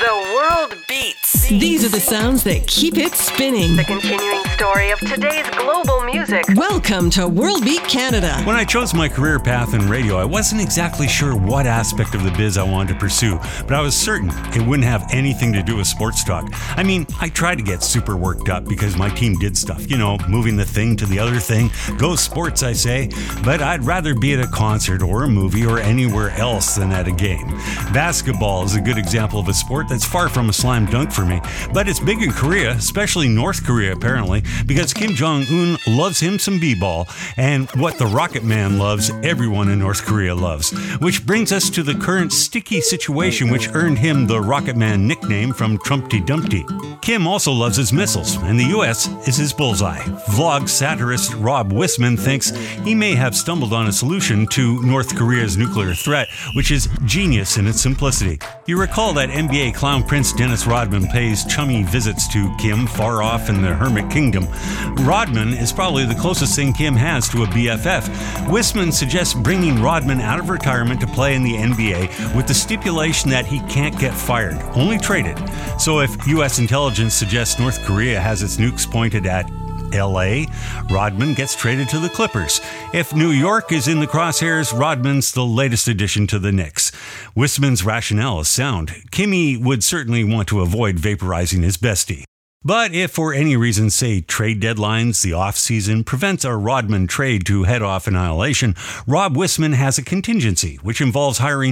The world beats. These are the sounds that keep it spinning. The continuing story of today's global music. Welcome to World Beat Canada. When I chose my career path in radio, I wasn't exactly sure what aspect of the biz I wanted to pursue, but I was certain it wouldn't have anything to do with sports talk. I mean, I tried to get super worked up because my team did stuff, moving the thing to the other thing. Go sports, I say, but I'd rather be at a concert or a movie or anywhere else than at a game. Basketball is a good example of a sport that's far from a slam dunk for me, but it's big in Korea, especially North Korea apparently, because Kim Jong-un loves him some b-ball, and what the Rocket Man loves, everyone in North Korea loves. Which brings us to the current sticky situation which earned him the Rocket Man nickname from Trumpty Dumpty. Kim also loves his missiles, and the US is his bullseye. Vlog satirist Rob Wisman thinks he may have stumbled on a solution to North Korea's nuclear threat, which is genius in its simplicity. You recall that NBA clown prince Dennis Rodman pays chummy visits to Kim far off in the Hermit Kingdom. Rodman is probably the closest thing Kim has to a BFF. Wisman suggests bringing Rodman out of retirement to play in the NBA with the stipulation that he can't get fired, only traded. So if U.S. intelligence suggests North Korea has its nukes pointed at LA, Rodman gets traded to the Clippers. If New York is in the crosshairs, Rodman's the latest addition to the Knicks. Wisman's rationale is sound. Kimmy would certainly want to avoid vaporizing his bestie. But if for any reason, say trade deadlines, the off-season, prevents a Rodman trade to head off annihilation, Rob Wisman has a contingency, which involves hiring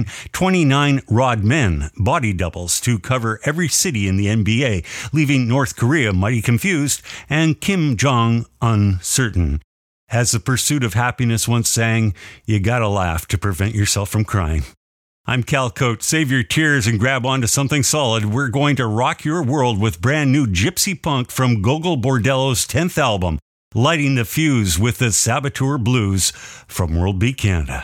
29 Rodmen, body doubles, to cover every city in the NBA, leaving North Korea mighty confused and Kim Jong uncertain. As the Pursuit of Happiness once sang, you gotta laugh to prevent yourself from crying. I'm Cal Coate. Save your tears and grab onto something solid. We're going to rock your world with brand new gypsy punk from Gogol Bordello's 10th album, lighting the fuse with the Saboteur Blues from World Beat Canada.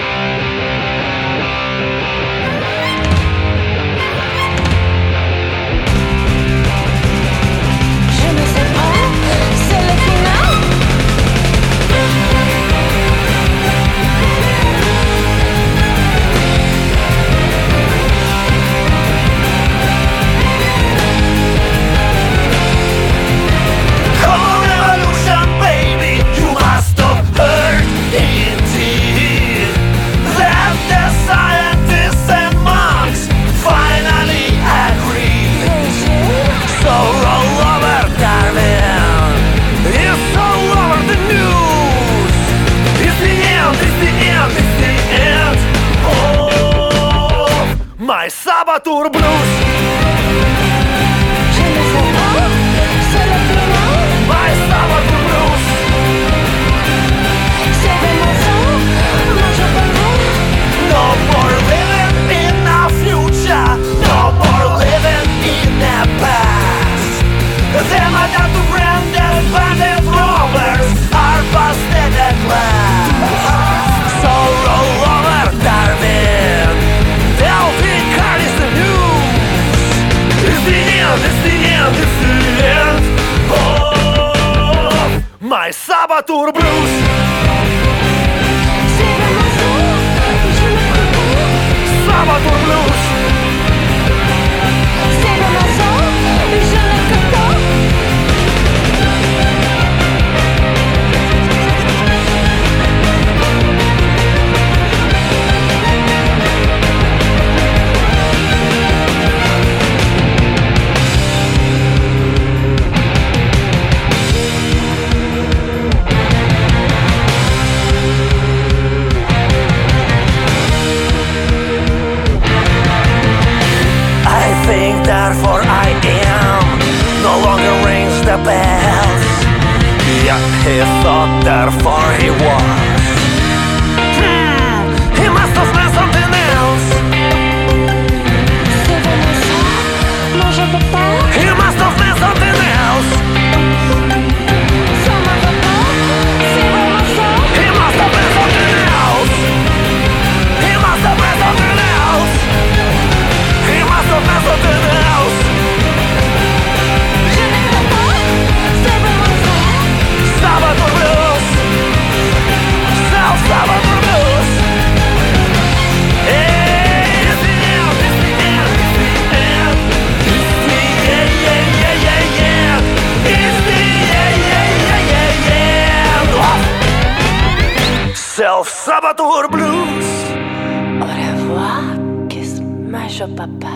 Saboteur Blues. Je ne sais pas, c'est le final. My Saboteur Blues. C'est de mon sang, moi je peux le. No more living in the future. No more living in the past. Them are not the branded bandit robbers are busted at last. So roll over, Darwin. It's the end, it's the end. Oh, my Saboteur Blues. C'est de mon sang, je ne peux pas. Saboteur Blues. C'est de mon sang, je ne peux pas. Therefore I am no longer rings the bells. Yeah, he thought therefore he was. He must have meant something else. C'est de mon sang, moi je peux pas. He must have meant something else. Ça me va pas, c'est de mon sang. He must have meant something else. He must have meant something else. He must have meant something else. Je ne peux pas, c'est de mon sang. Saboteur Blues. Salvador Blues. Au revoir, kiss my show, papa.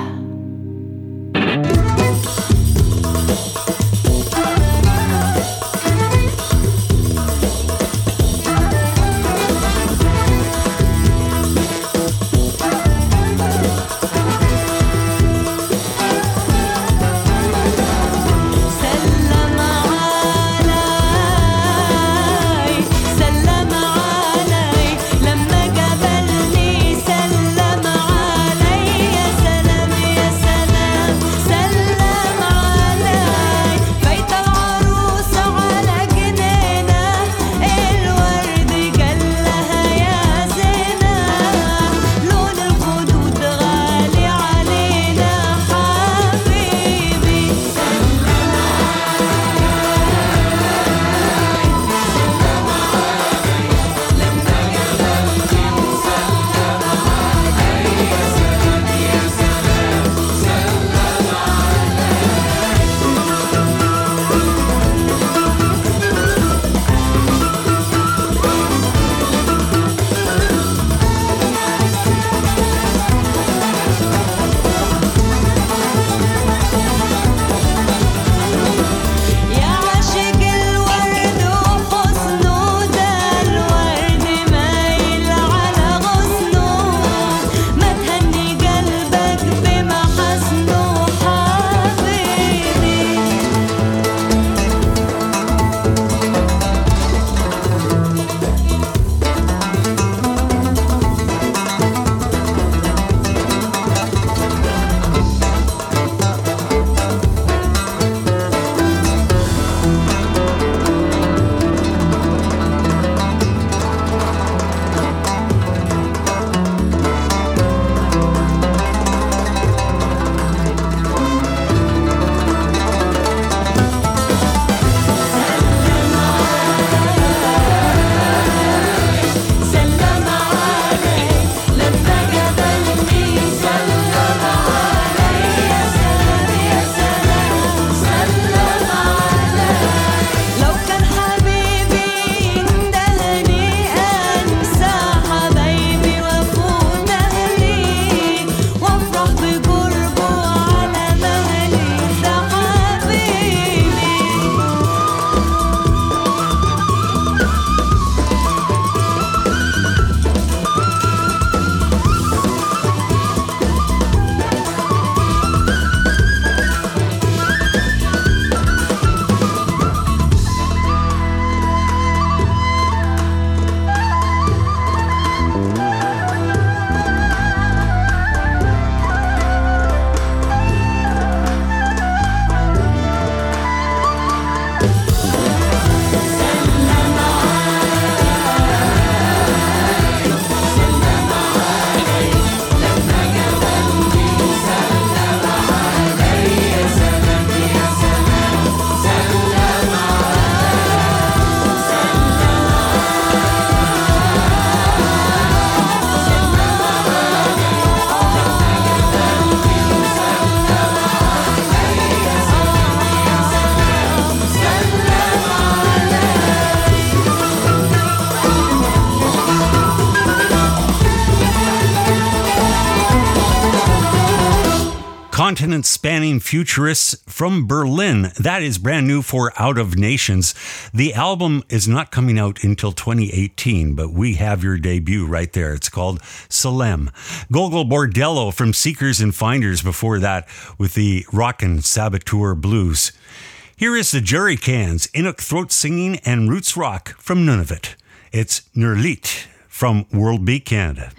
continent-spanning futurists from Berlin. That is brand new for Out of Nations. The album is not coming out until 2018, but we have your debut right there. It's called Salem. Gogol Bordello from Seekers and Finders before that with the Rockin' Saboteur Blues. Here is the Jerry Cans, Inuk Throat Singing and Roots Rock from Nunavut. It's Nerlit from World Beat Canada.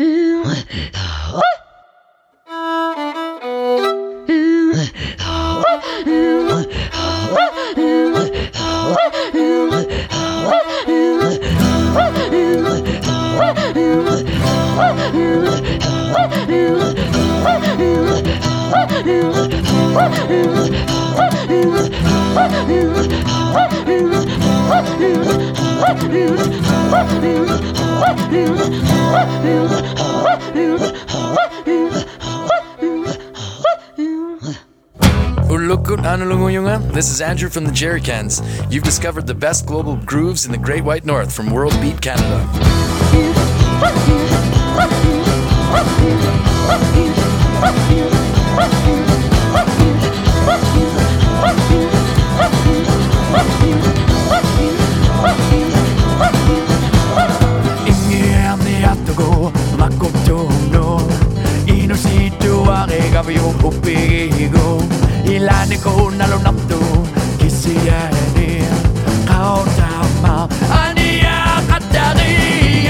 This is Andrew from the Jerry Cans. You've discovered the best global grooves in the Great White North from World Beat Canada. Ilani ko nalunap to kisiyani kau tama ania katari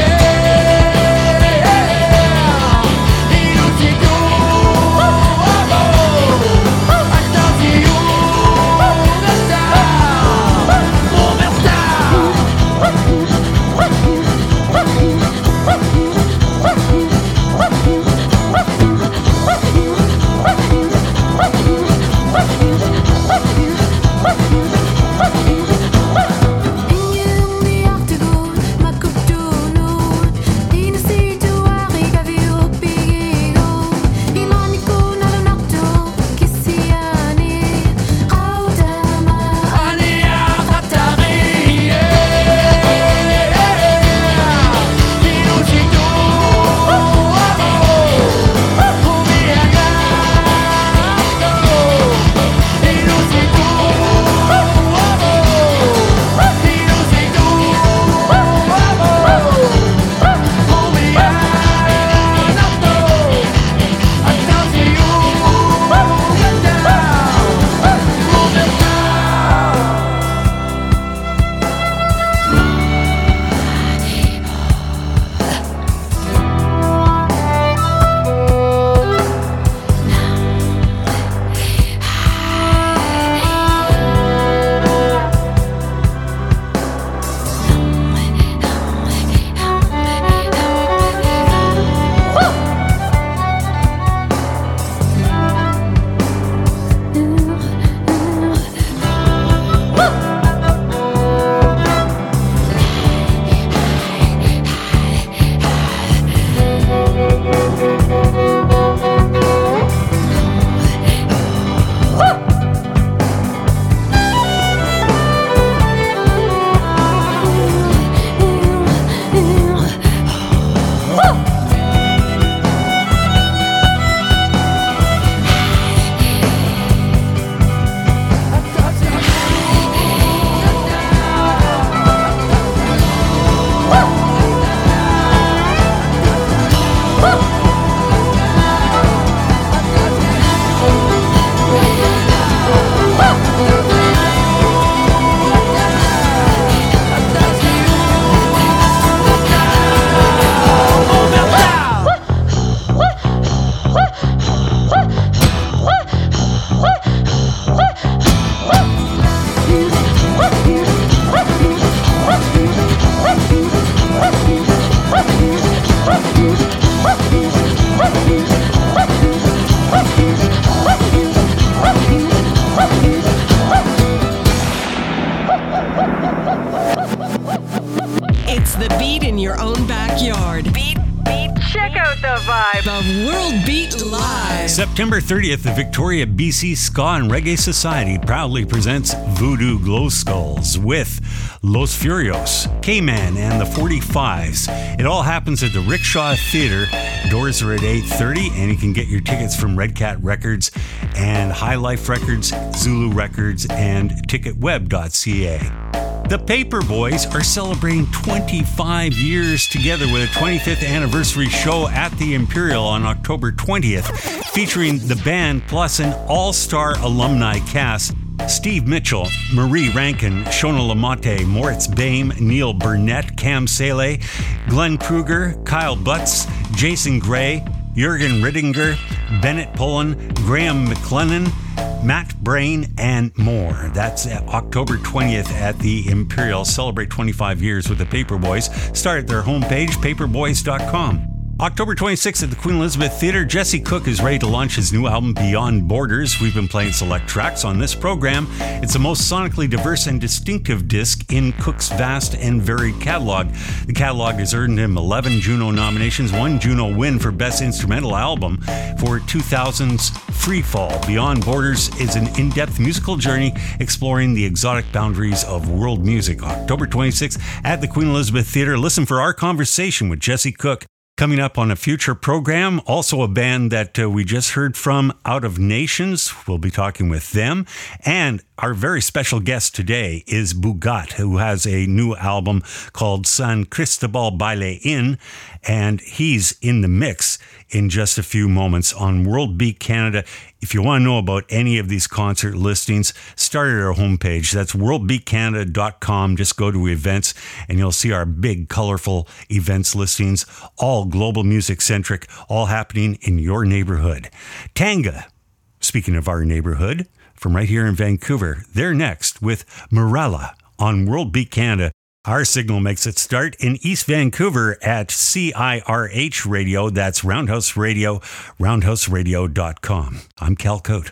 It's the beat in your own backyard. Beat. Check out the vibe. The World Beat Live. September 30th, the Victoria BC Ska and Reggae Society proudly presents Voodoo Glow Skulls with Los Furios, K-Man, and the 45s. It all happens at the Rickshaw Theatre. Doors are at 8:30, and you can get your tickets from Red Cat Records and High Life Records, Zulu Records, and ticketweb.ca. The Paperboys are celebrating 25 years together with a 25th anniversary show at the Imperial on October 20th, featuring the band plus an all-star alumni cast. Steve Mitchell, Marie Rankin, Shona Lamonte, Moritz Baim, Neil Burnett, Cam Sele, Glenn Kruger, Kyle Butts, Jason Gray, Jürgen Rittinger, Bennett Pullen, Graham McLennan, Matt Brain, and more. That's October 20th at the Imperial. Celebrate 25 years with the Paperboys. Start at their homepage, paperboys.com. October 26th at the Queen Elizabeth Theatre, Jesse Cook is ready to launch his new album, Beyond Borders. We've been playing select tracks on this program. It's the most sonically diverse and distinctive disc in Cook's vast and varied catalog. The catalog has earned him 11 Juno nominations, 1 Juno win for Best Instrumental Album for 2000's Freefall. Beyond Borders is an in-depth musical journey exploring the exotic boundaries of world music. October 26th at the Queen Elizabeth Theatre. Listen for our conversation with Jesse Cook. Coming up on a future program, also a band that we just heard from, Out of Nations. We'll be talking with them. And our very special guest today is Bugat, who has a new album called San Cristobal Baile In, and he's in the mix in just a few moments on World Beat Canada. If you want to know about any of these concert listings, start at our homepage. That's worldbeatcanada.com. Just go to events and you'll see our big, colorful events listings, all global music centric, all happening in your neighborhood. Tanga, speaking of our neighborhood, from right here in Vancouver, they're next with Morella on World Beat Canada. Our signal makes its start in East Vancouver at CIRH Radio. That's Roundhouse Radio, roundhouseradio.com. I'm Cal Cote.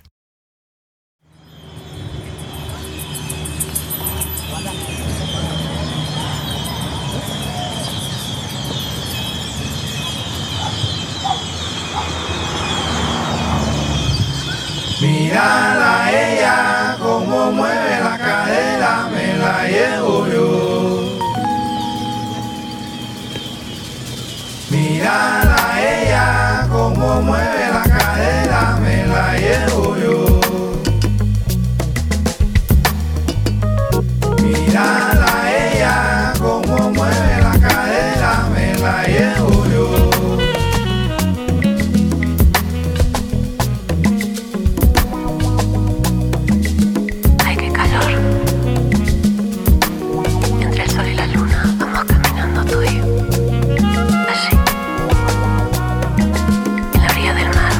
Mírala ella, como mueve la cadera, me la llevo yo. Mírala ella, como mueve la cadera, me la llevo yo. Mírala ella, como mueve la cadera, me la llevo yo. Ay, qué calor. Entre el sol y la luna vamos caminando tú y yo. Así. En la orilla del mar.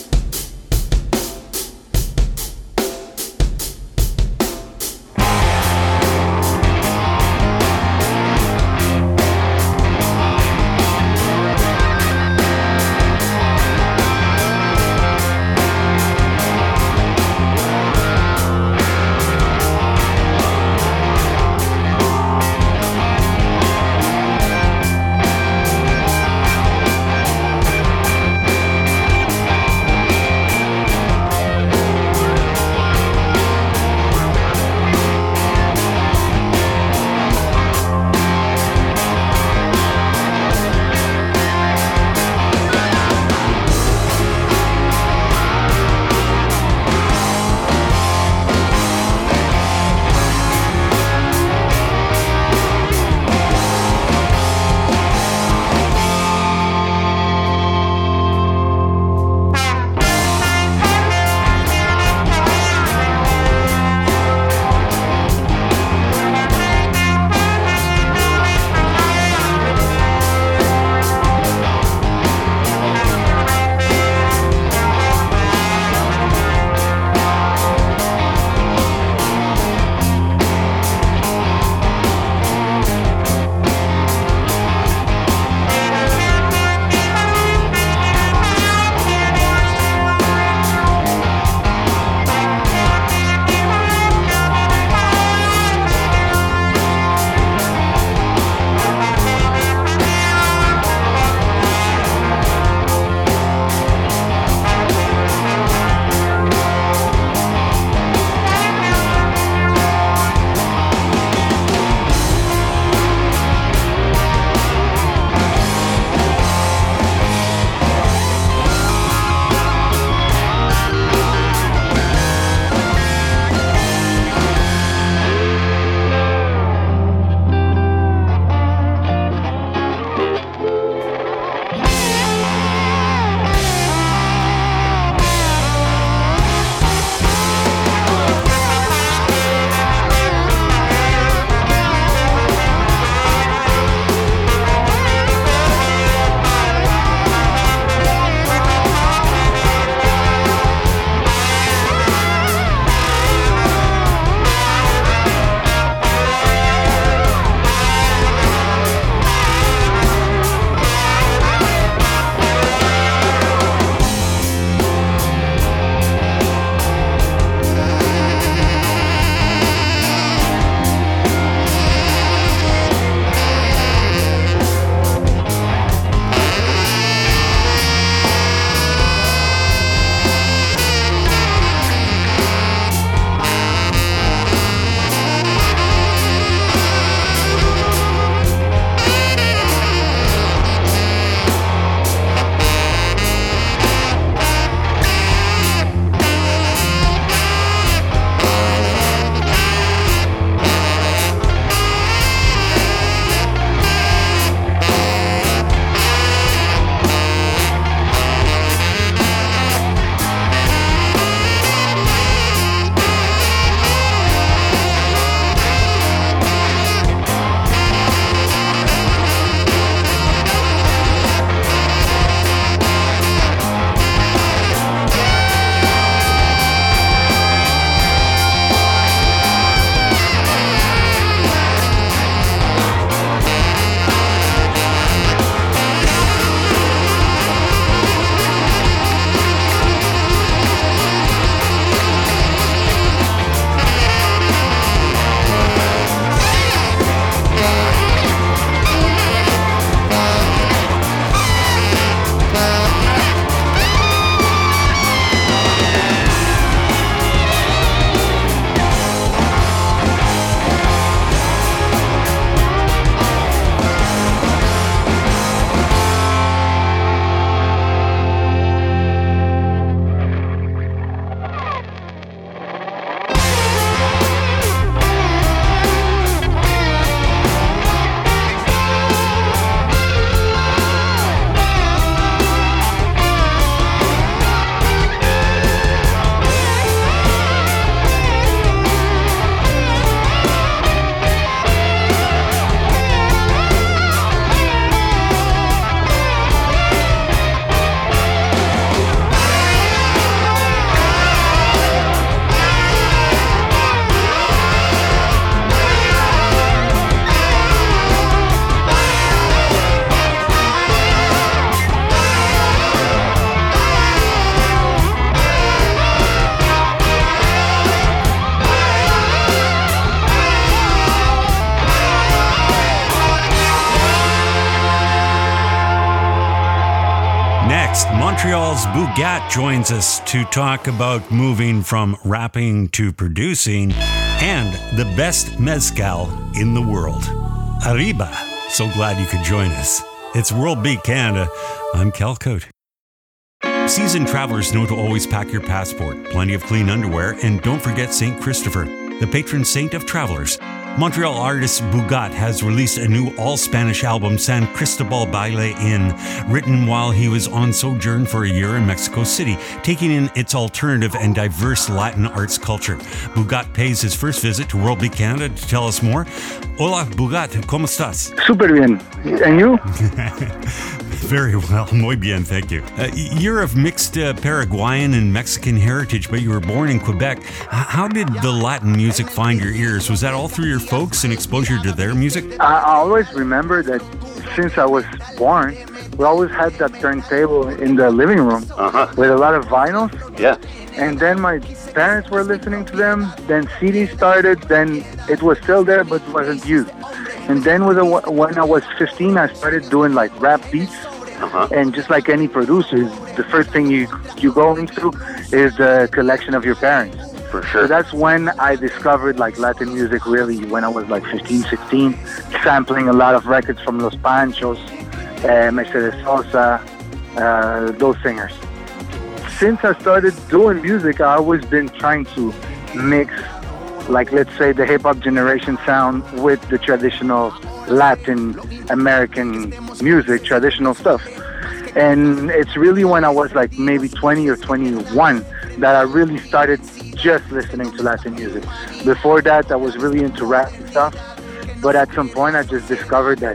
Travelers Bugat joins us to talk about moving from rapping to producing and the best mezcal in the world. Arriba! So glad you could join us. It's World Beat Canada. I'm Cal Cote. Seasoned travelers know to always pack your passport, plenty of clean underwear, and don't forget St. Christopher, the patron saint of travelers. Montreal artist Bugat has released a new all-Spanish album, San Cristobal Baile In, written while he was on sojourn for a year in Mexico City, taking in its alternative and diverse Latin arts culture. Bugat pays his first visit to World Beat Canada to tell us more. Hola, Bugat, ¿cómo estás? Super bien. And you? Very well, muy bien, thank you. You're of mixed Paraguayan and Mexican heritage, but you were born in Quebec. How did the Latin music find your ears? Was that all through your folks and exposure to their music? I always remember that since I was born, we always had that turntable in the living room with a lot of vinyls. Yeah. And then my parents were listening to them. Then CDs started. Then it was still there, but wasn't used. And then when I was 15, I started doing like rap beats. And just like any producer, the first thing you go into is the collection of your parents. For sure. So that's when I discovered like Latin music really, when I was like 15, 16, sampling a lot of records from Los Panchos, Mercedes Sosa, those singers. Since I started doing music, I've always been trying to mix, like let's say the hip-hop generation sound with the traditional Latin American music, traditional stuff. And it's really when I was like maybe 20 or 21 that I really started just listening to Latin music. Before that, I was really into rap and stuff. But at some point, I just discovered that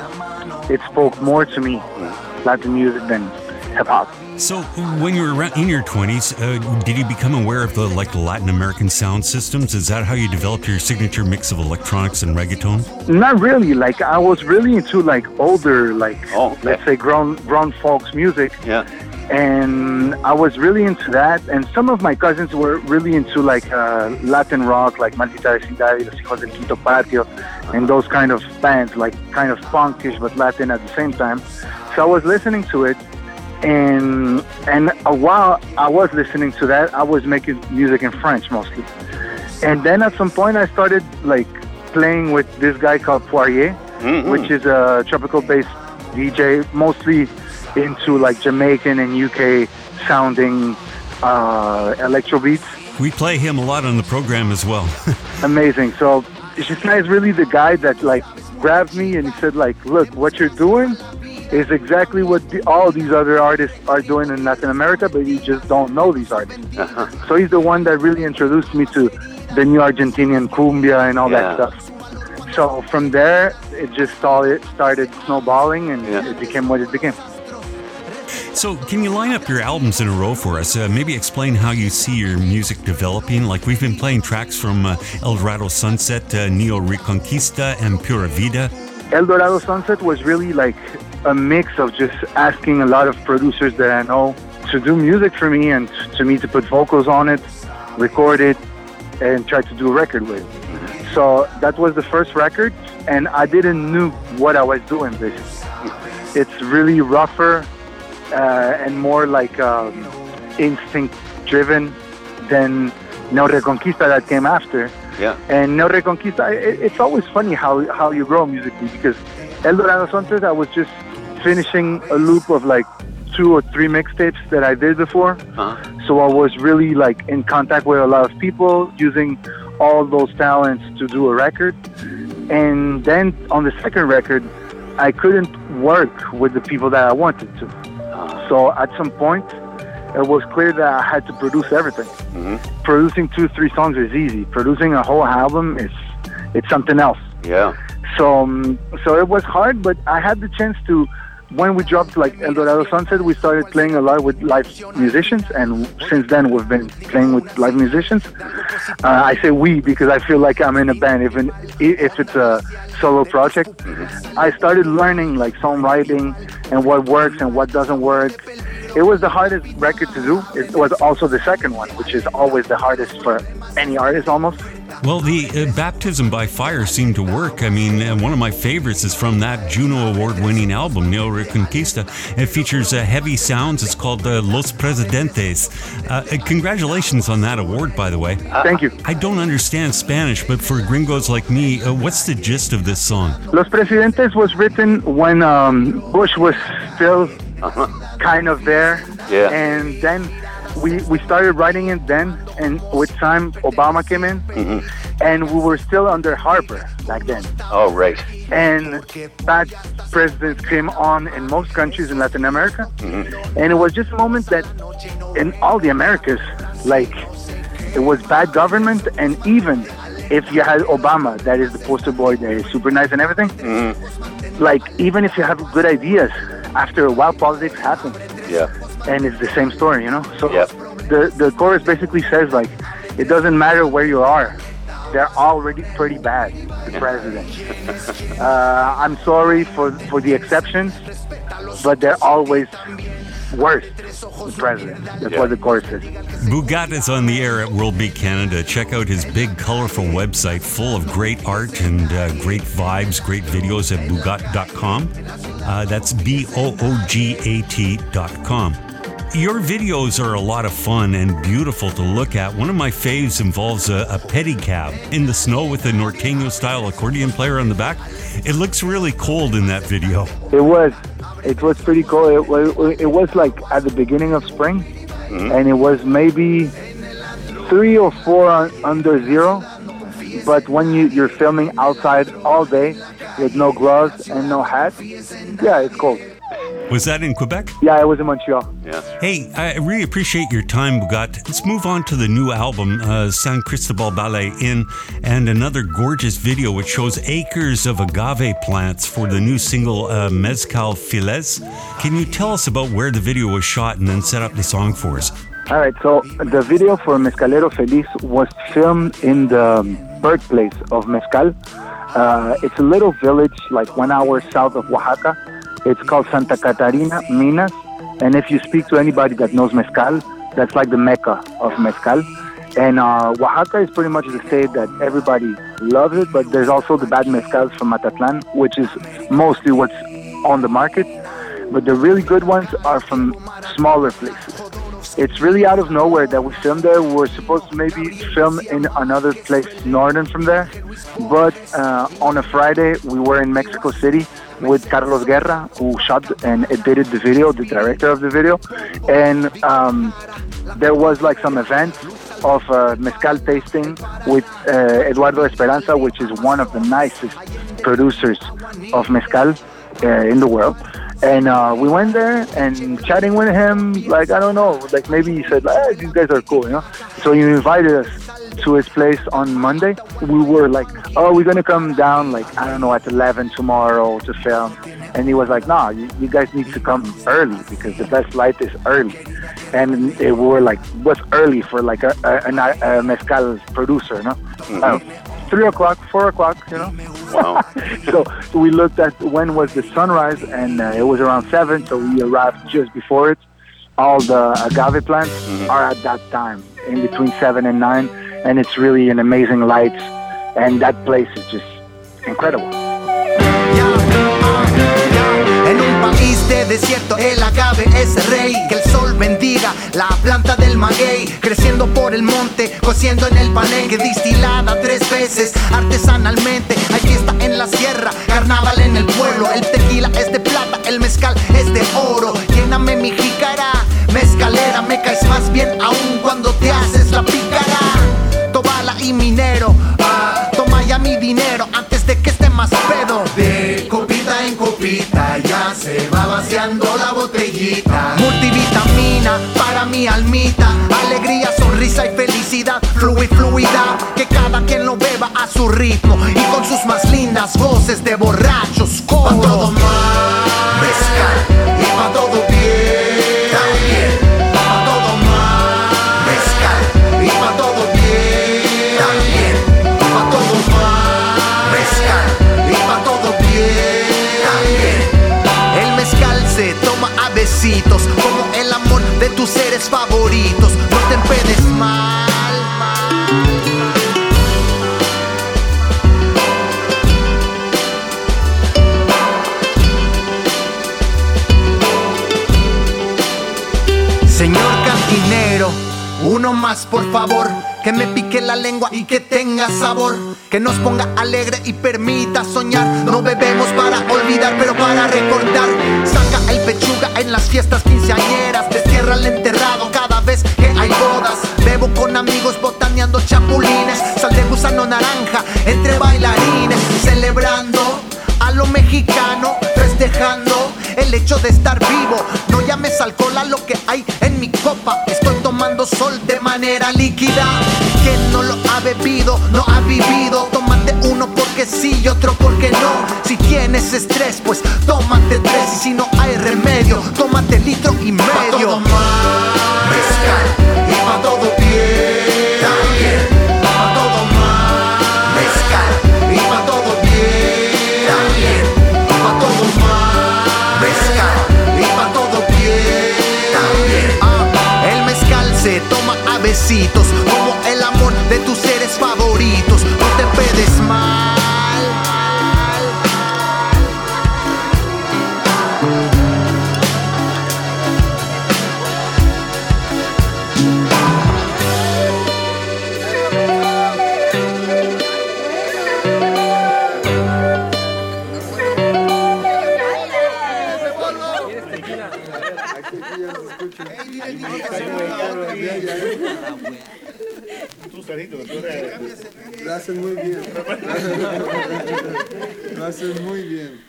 it spoke more to me, Latin music, than hip-hop. So when you were in your 20s, did you become aware of the Latin American sound systems? Is that how you developed your signature mix of electronics and reggaeton? Not really. Like I was really into like older, let's say grown folks music. Yeah. And I was really into that. And some of my cousins were really into like Latin rock, like Maldita Vecindad, Los Hijos del Quinto Patio, and those kind of bands, like kind of punkish but Latin at the same time. So I was listening to it. And while I was listening to that, I was making music in French mostly. And then at some point I started like playing with this guy called Poirier, which is a tropical bass DJ, mostly into like Jamaican and UK sounding electro beats. We play him a lot on the program as well. Amazing. So Gisna is really the guy that like grabbed me and he said like, look, what you're doing is exactly what all these other artists are doing in Latin America, but you just don't know these artists. So he's the one that really introduced me to the new Argentinian cumbia and all that stuff. So from there, it just started snowballing, and it became what it became. So can you line up your albums in a row for us? Maybe explain how you see your music developing. Like we've been playing tracks from El Dorado Sunset, Neo Reconquista, and Pura Vida. El Dorado Sunset was really like a mix of just asking a lot of producers that I know to do music for me and to me to put vocals on it, record it, and try to do a record with. So that was the first record, and I didn't know what I was doing, basically. It's really rougher and more like instinct-driven than Neo Reconquista that came after. Yeah. And Neo Reconquista, it's always funny how you grow musically, because El Dorado Sunset, I was just finishing a loop of like 2 or 3 mixtapes that I did before. So I was really like in contact with a lot of people, using all those talents to do a record. And then on the second record, I couldn't work with the people that I wanted to. So at some point, it was clear that I had to produce everything. Producing 2-3 songs is easy. Producing a whole album it's something else. Yeah. So it was hard, but I had the chance to. When we dropped like El Dorado Sunset, we started playing a lot with live musicians, and since then we've been playing with live musicians. I say we because I feel like I'm in a band, even if it's a solo project. I started learning like songwriting and what works and what doesn't work. It was the hardest record to do. It was also the second one, which is always the hardest for any artist almost. Well, the baptism by fire seemed to work. I mean, one of my favorites is from that Juno Award-winning album, Neo Reconquista. It features heavy sounds. It's called Los Presidentes. Congratulations on that award, by the way. Thank you. I don't understand Spanish, but for gringos like me, what's the gist of this song? Los Presidentes was written when Bush was still kind of there. Yeah. And then we started writing it then, and with time Obama came in, and we were still under Harper back then. Oh, right. And bad presidents came on in most countries in Latin America, and it was just a moment that in all the Americas, like, it was bad government, and even if you had Obama, that is the poster boy, that is super nice and everything, like, even if you have good ideas, after a while politics happens. Yeah. And it's the same story, you know? So the chorus basically says, like, it doesn't matter where you are. They're already pretty bad, the president. I'm sorry for the exceptions, but they're always worse, the president. That's what the chorus says. Boogat is on the air at World Beat Canada. Check out his big, colorful website full of great art and great vibes, great videos at boogat.com. That's BOOGAT.com. Your videos are a lot of fun and beautiful to look at. One of my faves involves a pedicab in the snow with a Norteño-style accordion player on the back. It looks really cold in that video. It was pretty cold. It was like at the beginning of spring, and it was maybe 3 or 4 under zero. But when you're filming outside all day with no gloves and no hat, yeah, it's cold. Was that in Quebec? Yeah, I was in Montreal. Yeah. Hey, I really appreciate your time, Boogat. Let's move on to the new album, San Cristobal Ballet Inn, and another gorgeous video which shows acres of agave plants for the new single, Mezcal Files. Can you tell us about where the video was shot and then set up the song for us? All right, so the video for Mezcalero Feliz was filmed in the birthplace of Mezcal. It's a little village like 1 hour south of Oaxaca. It's called Santa Catarina, Minas. And if you speak to anybody that knows Mezcal, that's like the Mecca of Mezcal. And Oaxaca is pretty much the state that everybody loves it, but there's also the bad Mezcals from Matatlan, which is mostly what's on the market. But the really good ones are from smaller places. It's really out of nowhere that we filmed there. We were supposed to maybe film in another place northern from there. But on a Friday, we were in Mexico City with Carlos Guerra, who shot and edited the video, the director of the video. And there was like some event of mezcal tasting with Eduardo Esperanza, which is one of the nicest producers of mezcal in the world. And we went there and chatting with him, like, I don't know, like maybe he said, like, these guys are cool, you know? So he invited us to his place on Monday. We were like, oh, we're going to come down, like, I don't know, at 11 tomorrow to film. And he was like, nah, you guys need to come early because the best light is early. And we were like, what's early for like a mezcal producer, no? 3 o'clock, 4 o'clock, you know? Wow. So we looked at when was the sunrise, and it was around 7, so we arrived just before it. All the agave plants are at that time, in between 7 and 9, and it's really an amazing light, and that place is just incredible. En un país de desierto el agave es el rey. Que el sol bendiga la planta del maguey, creciendo por el monte, cociendo en el palenque, distilada 3 veces artesanalmente. Hay fiesta en la sierra, carnaval en el pueblo. El tequila es de plata, el mezcal es de oro. Lléname mi jícara, mezcalera, me caes más bien aún cuando te haces la pícara. Tobala y minero, toma ya mi dinero antes de que esté más pedo. De copita en copita ya se va vaciando la botellita. Multivitamina para mi almita, alegría, sonrisa y felicidad, fluidad, que cada quien lo beba a su ritmo y con sus más lindas voces de borrachos coro. Pa' todo mal, mezcal, y pa' todo bien, también. Pa' todo mal, mezcal, y pa' todo bien, también. Pa' todo mal, mezcal, y pa' todo bien, también. El mezcal se toma a besitos, como el amor de tus seres favoritos. No te empedes mal. Uno más, por favor, que me pique la lengua y que tenga sabor, que nos ponga alegre y permita soñar. No bebemos para olvidar, pero para recordar. Saca el pechuga en las fiestas quinceañeras, destierra el enterrado cada vez que hay bodas. Bebo con amigos botaneando chapulines, sal de gusano naranja entre bailarines, celebrando a lo mexicano, festejando el hecho de estar vivo. No llames alcohol a lo que hay en mi copa. Estoy tomando sol de manera líquida. Quien no lo ha bebido, no ha vivido. Tómate uno porque sí y otro porque no. Si tienes estrés, pues tómate 3. Y si no hay remedio, tómate litro y medio. Pa' todo mal, mezcal, y pa' todo bien, también. Pa' todo mal, mezcal, y pa' todo bien, también. Pa' todo mal, mezcal, y pa' todo bien, también. El mezcal se toma a besitos, como el amor de tus seres favoritos. No te pedes mal. Lo hacen muy bien. Lo hacen muy bien.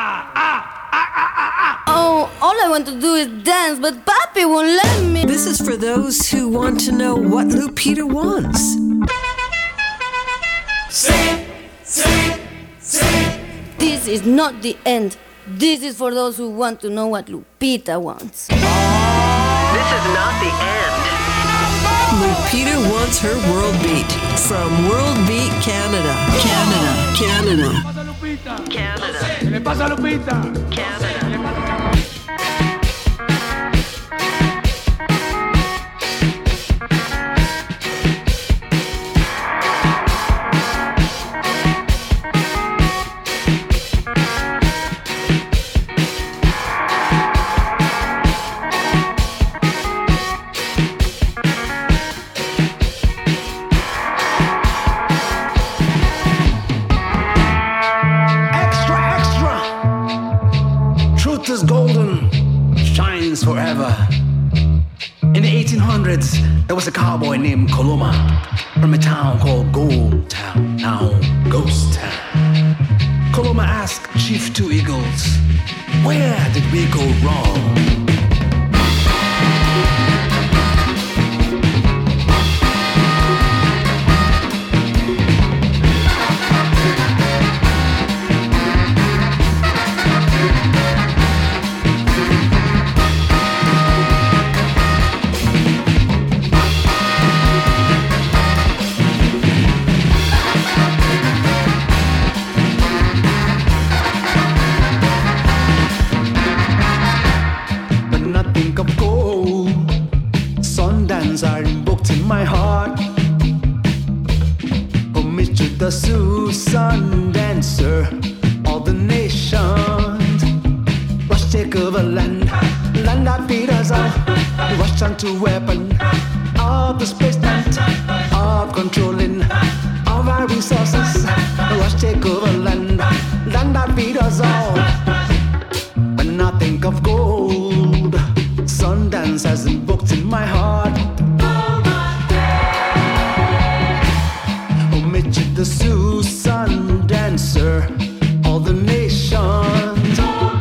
Oh, all I want to do is dance, but Papi won't let me. This is for those who want to know what Lupita wants. Sing, sing, sing. This is not the end. This is for those who want to know what Lupita wants. This is not the end. Lupita wants her world beat from World Beat Canada. Canada. ¿Qué le pasa a Lupita? Forever. In the 1800s, there was a cowboy named Coloma from a town called Gold Town, now Ghost Town. Coloma asked Chief Two Eagles, where did we go wrong? The Susan dancer, all the nations rush take over land that beat us up, rush onto weapon of the spaceman, of controlling of our resources, rush take over land that beat us all. When I think of gold, Sundance has been booked in my heart. The Susan dancer, all the nations.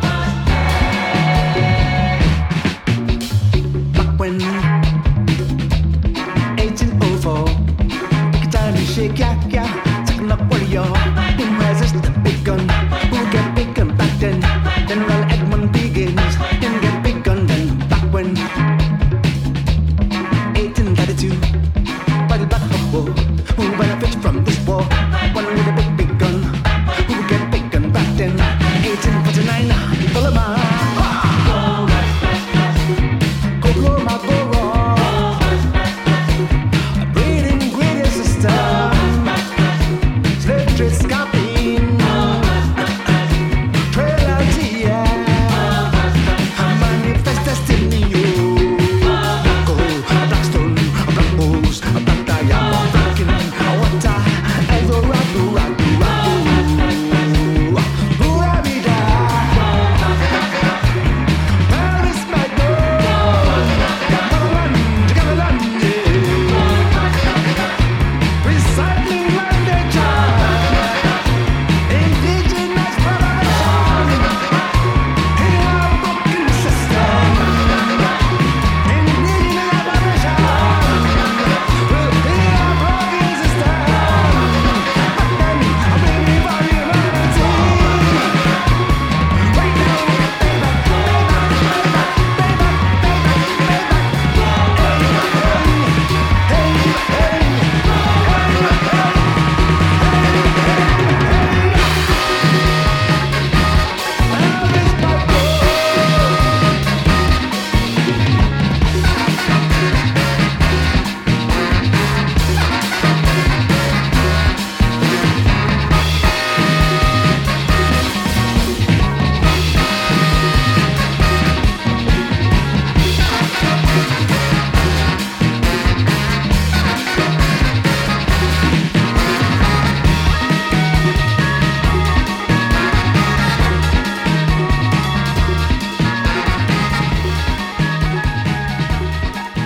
Back when 1804, guitar and shake, yeah, taking up warrior. Who has the big gun? Who get big gun back then?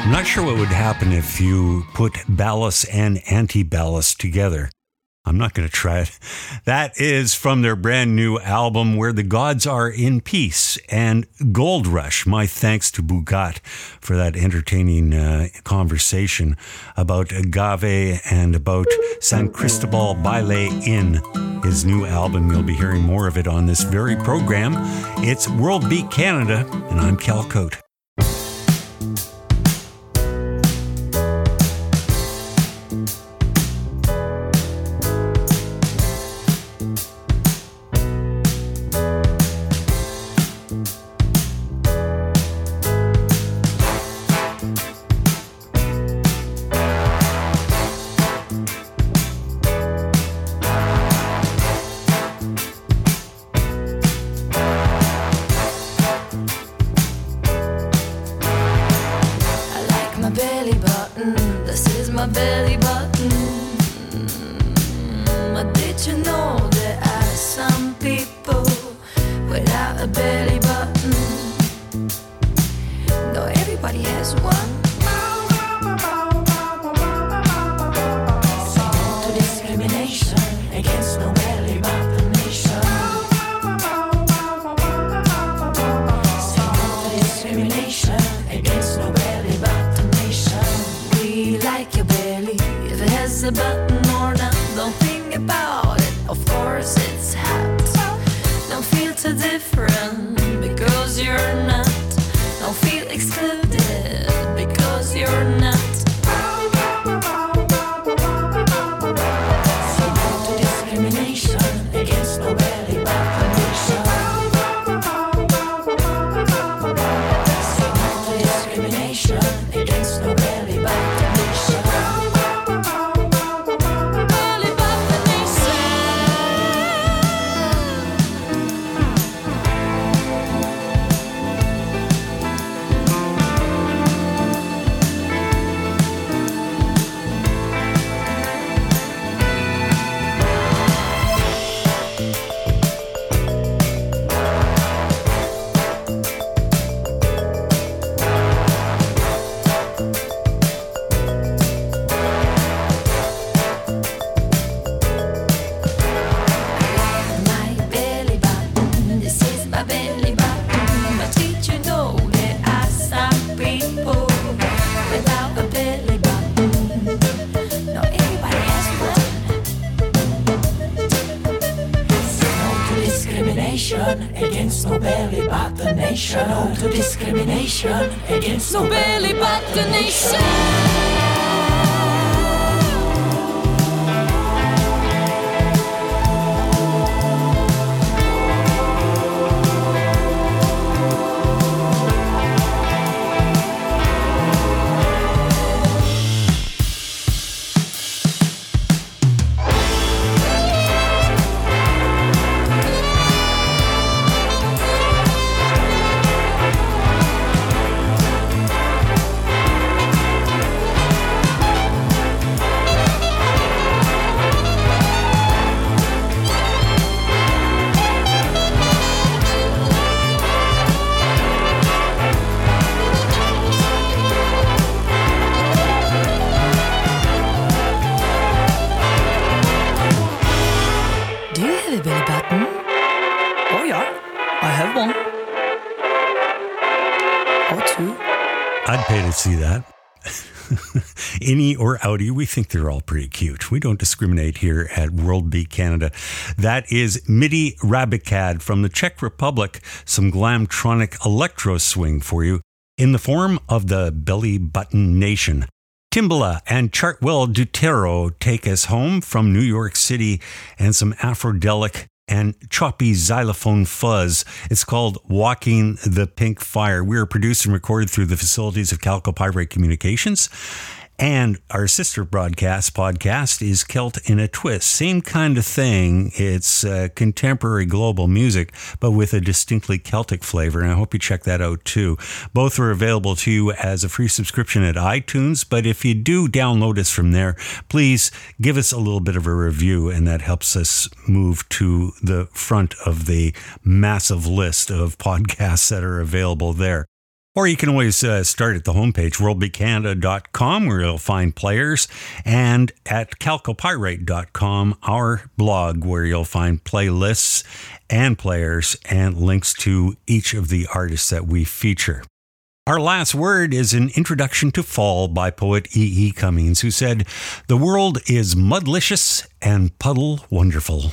I'm not sure what would happen if you put ballast and anti-ballast together. I'm not going to try it. That is from their brand new album, Where the Gods Are in Peace, and Gold Rush. My thanks to Bugat for that entertaining conversation about agave and about San Cristobal Baile Inn, his new album. You'll be hearing more of it on this very program. It's World Beat Canada, and I'm Cal Cote. Against no belly but the nation. No to discrimination against no belly but the nation. I'd pay to see that. Innie or outie, we think they're all pretty cute. We don't discriminate here at World Beat Canada. That is Midi Rabicad from the Czech Republic, some glamtronic electro swing for you in the form of the Belly Button Nation. Timbala and Chartwell Dutero take us home from New York City and some Afrodelic and choppy xylophone fuzz. It's called Walking the Pink Fire. We are produced and recorded through the facilities of Calcopyrite Communications. And our sister podcast is Celt in a Twist. Same kind of thing. It's contemporary global music, but with a distinctly Celtic flavor. And I hope you check that out too. Both are available to you as a free subscription at iTunes. But if you do download us from there, please give us a little bit of a review. And that helps us move to the front of the massive list of podcasts that are available there. Or you can always start at the homepage, worldbeatcanada.com, where you'll find players, and at calcopyrite.com, our blog, where you'll find playlists and players and links to each of the artists that we feature. Our last word is an introduction to fall by poet E.E. Cummings, who said, "The world is mudlicious and puddle wonderful."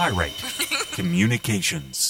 Pyrite Communications.